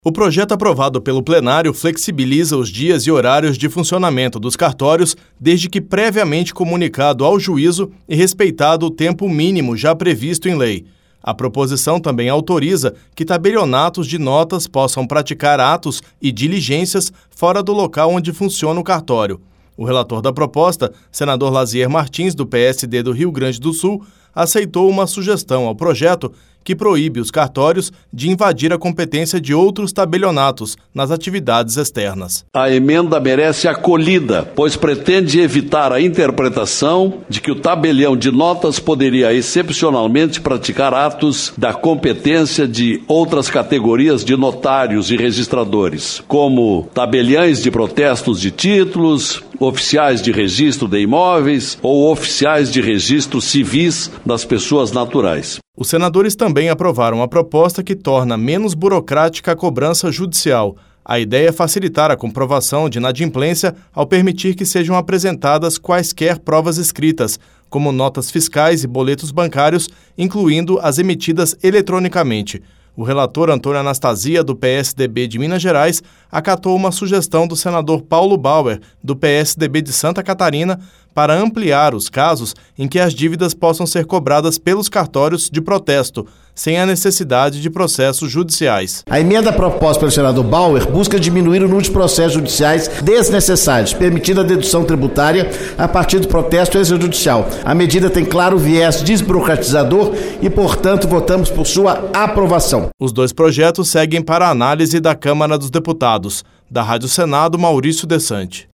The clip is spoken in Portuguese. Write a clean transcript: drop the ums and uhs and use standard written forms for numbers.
O projeto aprovado pelo plenário flexibiliza os dias e horários de funcionamento dos cartórios, desde que previamente comunicado ao juízo e respeitado o tempo mínimo já previsto em lei. A proposição também autoriza que tabelionatos de notas possam praticar atos e diligências fora do local onde funciona o cartório. O relator da proposta, senador Lazier Martins, do PSD do Rio Grande do Sul, aceitou uma sugestão ao projeto que proíbe os cartórios de invadir a competência de outros tabelionatos nas atividades externas. A emenda merece acolhida, pois pretende evitar a interpretação de que o tabelião de notas poderia excepcionalmente praticar atos da competência de outras categorias de notários e registradores, como tabeliães de protestos de títulos, oficiais de registro de imóveis ou oficiais de registro civis das pessoas naturais. Os senadores também aprovaram a proposta que torna menos burocrática a cobrança judicial. A ideia é facilitar a comprovação de inadimplência ao permitir que sejam apresentadas quaisquer provas escritas, como notas fiscais e boletos bancários, incluindo as emitidas eletronicamente. O relator Antônio Anastasia, do PSDB de Minas Gerais, acatou uma sugestão do senador Paulo Bauer, do PSDB de Santa Catarina, para ampliar os casos em que as dívidas possam ser cobradas pelos cartórios de protesto, sem a necessidade de processos judiciais. A emenda proposta pelo senador Bauer busca diminuir o número de processos judiciais desnecessários, permitindo a dedução tributária a partir do protesto extrajudicial. A medida tem claro viés desburocratizador e, portanto, votamos por sua aprovação. Os dois projetos seguem para a análise da Câmara dos Deputados. Da Rádio Senado, Maurício Desante.